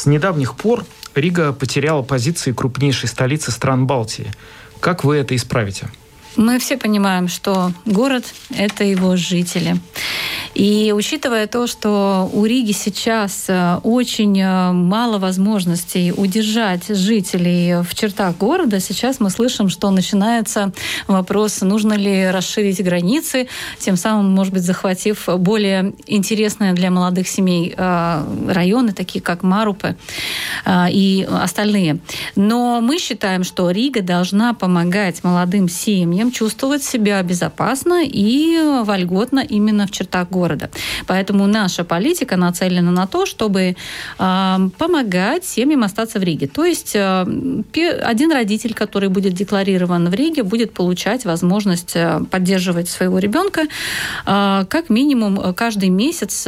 С недавних пор Рига потеряла позиции крупнейшей столицы стран Балтии. Как вы это исправите? Мы все понимаем, что город – это его жители. И учитывая то, что у Риги сейчас очень мало возможностей удержать жителей в чертах города, сейчас мы слышим, что начинается вопрос, нужно ли расширить границы, тем самым, может быть, захватив более интересные для молодых семей районы, такие как Марупе и остальные. Но мы считаем, что Рига должна помогать молодым семьям чувствовать себя безопасно и вольготно именно в чертах города. Поэтому наша политика нацелена на то, чтобы помогать семьям остаться в Риге. То есть один родитель, который будет декларирован в Риге, будет получать возможность поддерживать своего ребенка как минимум каждый месяц,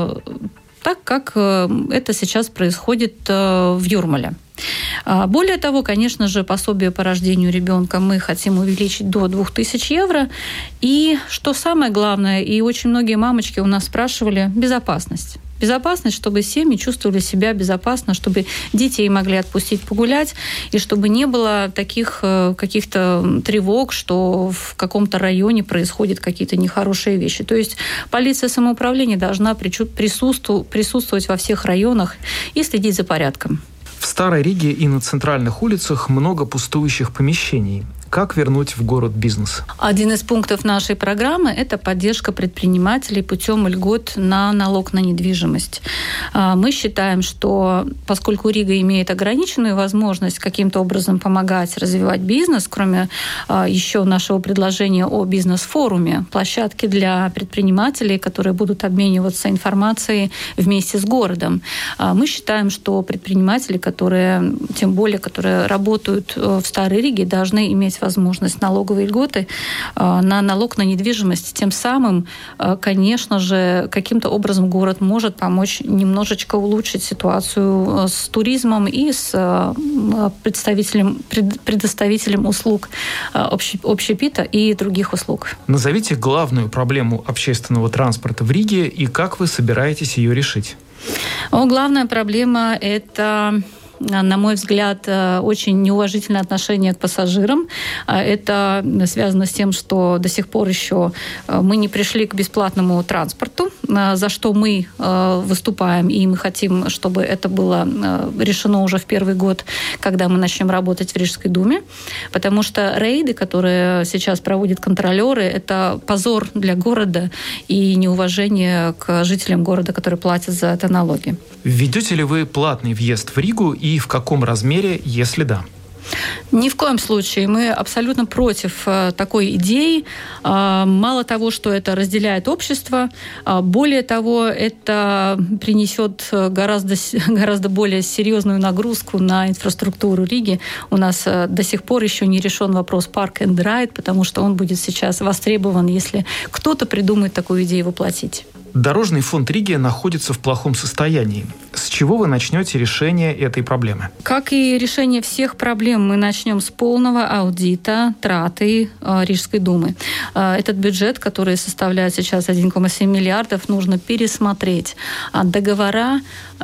так как это сейчас происходит в Юрмале. Более того, конечно же, пособие по рождению ребенка мы хотим увеличить до 2000 евро. И что самое главное, и очень многие мамочки у нас спрашивали, безопасность. Безопасность, чтобы семьи чувствовали себя безопасно, чтобы детей могли отпустить погулять, и чтобы не было таких каких-то тревог, что в каком-то районе происходят какие-то нехорошие вещи. То есть полиция самоуправления должна присутствовать во всех районах и следить за порядком. В Старой Риге и на центральных улицах много пустующих помещений. Как вернуть в город бизнес? Один из пунктов нашей программы – это поддержка предпринимателей путем льгот на налог на недвижимость. Мы считаем, что поскольку Рига имеет ограниченную возможность каким-то образом помогать развивать бизнес, кроме еще нашего предложения о бизнес-форуме, площадки для предпринимателей, которые будут обмениваться информацией вместе с городом, мы считаем, что предприниматели, которые работают в Старой Риге, должны иметь возможность налоговой льготы на налог на недвижимость. Тем самым, конечно же, каким-то образом город может помочь немножечко улучшить ситуацию с туризмом и с предоставителем услуг общепита и других услуг. Назовите главную проблему общественного транспорта в Риге и как вы собираетесь ее решить? Главная проблема – это, на мой взгляд, очень неуважительное отношение к пассажирам. Это связано с тем, что до сих пор еще мы не пришли к бесплатному транспорту, за что мы выступаем, и мы хотим, чтобы это было решено уже в первый год, когда мы начнем работать в Рижской думе, потому что рейды, которые сейчас проводят контролеры, это позор для города и неуважение к жителям города, которые платят за это налоги. Введете ли вы платный въезд в Ригу и в каком размере, если да? Ни в коем случае. Мы абсолютно против такой идеи. Мало того, что это разделяет общество, более того, это принесет гораздо более серьезную нагрузку на инфраструктуру Риги. У нас до сих пор еще не решен вопрос Park and Ride, потому что он будет сейчас востребован, если кто-то придумает такую идею воплотить. Дорожный фонд Риги находится в плохом состоянии. С чего вы начнете решение этой проблемы? Как и решение всех проблем, мы начнем с полного аудита траты Рижской думы. Этот бюджет, который составляет сейчас 1,7 миллиардов, нужно пересмотреть. Договора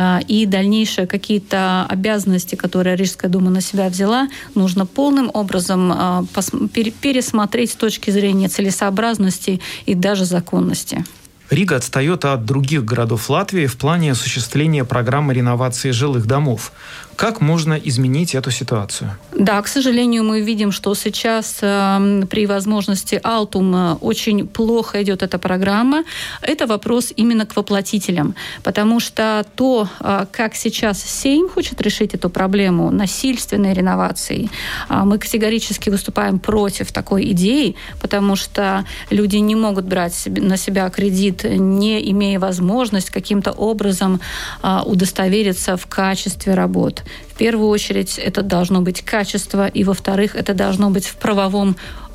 и дальнейшие какие-то обязанности, которые Рижская дума на себя взяла, нужно полным образом пересмотреть с точки зрения целесообразности и даже законности. Рига отстает от других городов Латвии в плане осуществления программы реновации жилых домов. Как можно изменить эту ситуацию? Да, к сожалению, мы видим, что сейчас при возможности Алтум очень плохо идет эта программа. Это вопрос именно к воплотителям, потому что то, как сейчас Сейм хочет решить эту проблему насильственной реновации, мы категорически выступаем против такой идеи, потому что люди не могут брать на себя кредит, не имея возможность каким-то образом удостовериться в качестве работ. В первую очередь это должно быть качество, и во-вторых, это должно быть правовым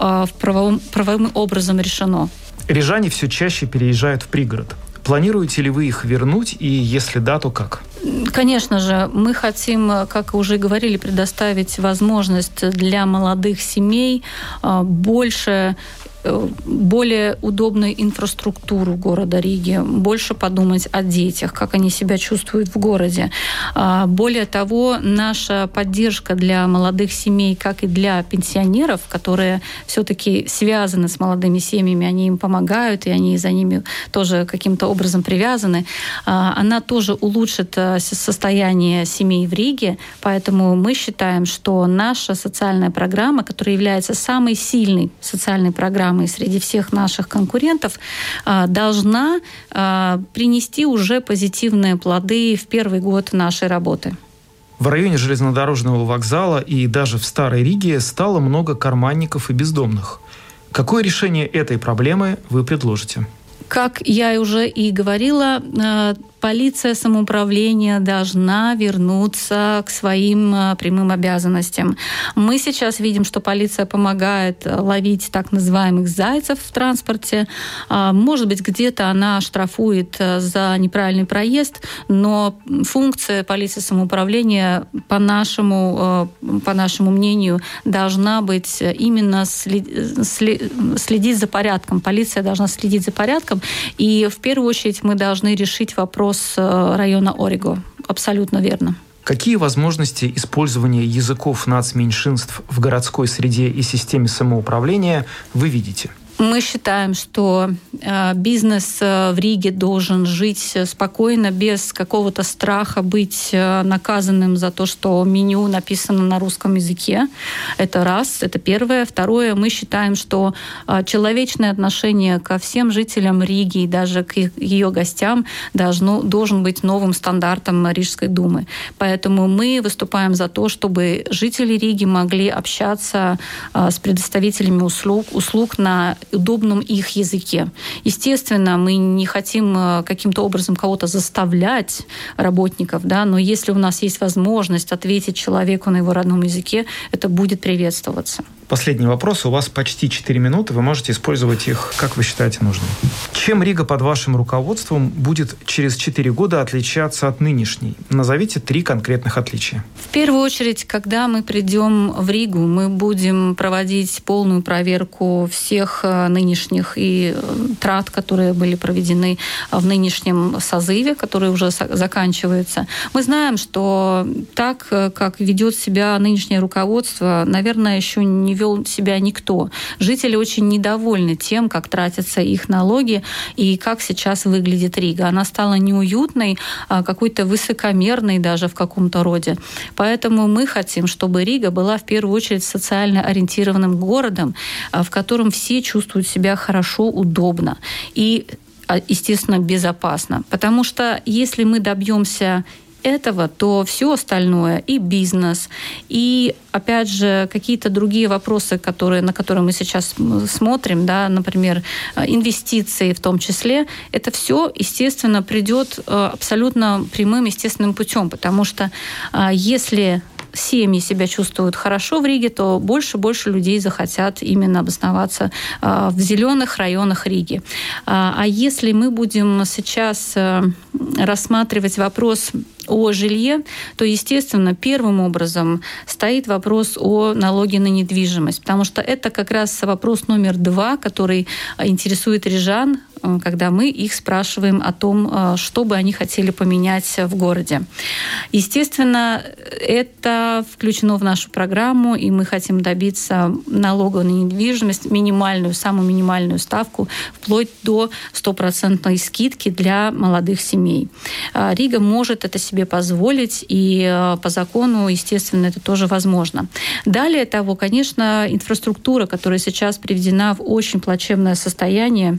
образом решено. Рижане все чаще переезжают в пригород. Планируете ли вы их вернуть, и если да, то как? Конечно же, мы хотим, как уже говорили, предоставить возможность для молодых семей больше более удобную инфраструктуру города Риги, больше подумать о детях, как они себя чувствуют в городе. Более того, наша поддержка для молодых семей, как и для пенсионеров, которые все-таки связаны с молодыми семьями, они им помогают, и они за ними тоже каким-то образом привязаны, она тоже улучшит состояние семей в Риге, поэтому мы считаем, что наша социальная программа, которая является самой сильной социальной программой среди всех наших конкурентов, должна принести уже позитивные плоды в первый год нашей работы. В районе железнодорожного вокзала и даже в Старой Риге стало много карманников и бездомных. Какое решение этой проблемы вы предложите? Как я уже и говорила, полиция самоуправления должна вернуться к своим прямым обязанностям. Мы сейчас видим, что полиция помогает ловить так называемых зайцев в транспорте. Может быть, где-то она штрафует за неправильный проезд, но функция полиции самоуправления, по нашему мнению, должна быть именно следить за порядком. Полиция должна следить за порядком. И в первую очередь мы должны решить вопрос района Ориго. Абсолютно верно. Какие возможности использования языков нацменьшинств в городской среде и системе самоуправления вы видите? Мы считаем, что бизнес в Риге должен жить спокойно, без какого-то страха быть наказанным за то, что меню написано на русском языке. Это раз, это первое. Второе, мы считаем, что человечное отношение ко всем жителям Риги и даже к ее гостям должен быть новым стандартом Рижской думы. Поэтому мы выступаем за то, чтобы жители Риги могли общаться с предоставителями услуг на удобном их языке. Естественно, мы не хотим каким-то образом кого-то заставлять, работников, да, но если у нас есть возможность ответить человеку на его родном языке, это будет приветствоваться. Последний вопрос. У вас почти 4 минуты. Вы можете использовать их, как вы считаете нужным. Чем Рига под вашим руководством будет через 4 года отличаться от нынешней? Назовите 3 конкретных отличия. В первую очередь, когда мы придем в Ригу, мы будем проводить полную проверку всех нынешних и трат, которые были проведены в нынешнем созыве, который уже заканчивается. Мы знаем, что так, как ведет себя нынешнее руководство, наверное, еще не вел себя никто. Жители очень недовольны тем, как тратятся их налоги и как сейчас выглядит Рига. Она стала неуютной, какой-то высокомерной даже в каком-то роде. Поэтому мы хотим, чтобы Рига была в первую очередь социально ориентированным городом, в котором все чувствуют себя хорошо, удобно и, естественно, безопасно. Потому что если мы добьемся этого, то все остальное, и бизнес, и, опять же, какие-то другие вопросы, на которые мы сейчас смотрим, да, например, инвестиции в том числе, это все, естественно, придет абсолютно прямым, естественным путем, потому что если семьи себя чувствуют хорошо в Риге, то больше людей захотят именно обосноваться в зеленых районах Риги. А если мы будем сейчас рассматривать вопрос о жилье, то, естественно, первым образом стоит вопрос о налоге на недвижимость, потому что это как раз вопрос номер 2, который интересует рижан, когда мы их спрашиваем о том, что бы они хотели поменять в городе. Естественно, это включено в нашу программу, и мы хотим добиться налога на недвижимость, самую минимальную ставку, вплоть до 100% скидки для молодых семей. Рига может это себе позволить, и по закону, естественно, это тоже возможно. Далее того, конечно, инфраструктура, которая сейчас приведена в очень плачевное состояние.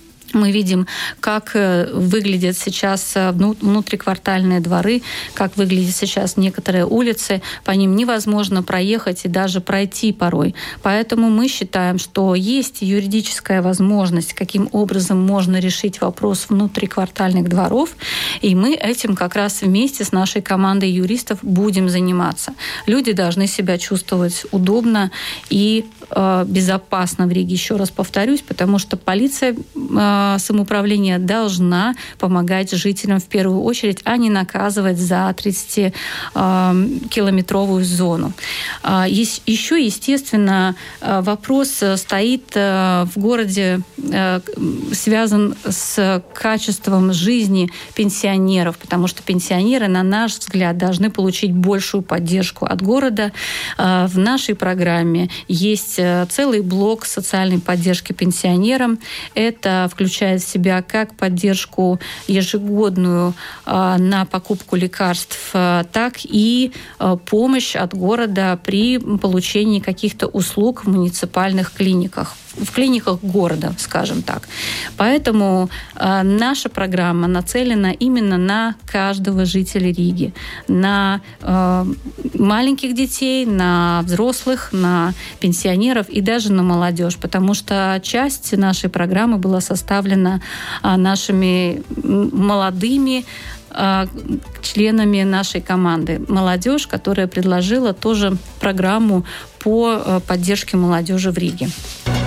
Мы видим, как выглядят сейчас внутриквартальные дворы, как выглядят сейчас некоторые улицы. По ним невозможно проехать и даже пройти порой. Поэтому мы считаем, что есть юридическая возможность, каким образом можно решить вопрос внутриквартальных дворов. И мы этим как раз вместе с нашей командой юристов будем заниматься. Люди должны себя чувствовать удобно и безопасно в Риге. Еще раз повторюсь, потому что полиция самоуправления должна помогать жителям в первую очередь, а не наказывать за 30-километровую зону. Еще, естественно, вопрос стоит в городе, связан с качеством жизни пенсионеров, потому что пенсионеры, на наш взгляд, должны получить большую поддержку от города. В нашей программе есть целый блок социальной поддержки пенсионерам. Это включает в себя как поддержку ежегодную на покупку лекарств, так и помощь от города при получении каких-то услуг в муниципальных клиниках, в клиниках города, скажем так. Поэтому наша программа нацелена именно на каждого жителя Риги, на маленьких детей, на взрослых, на пенсионеров и даже на молодежь, потому что часть нашей программы была составлена нашими молодыми членами нашей команды. Молодежь, которая предложила тоже программу по поддержке молодежи в Риге.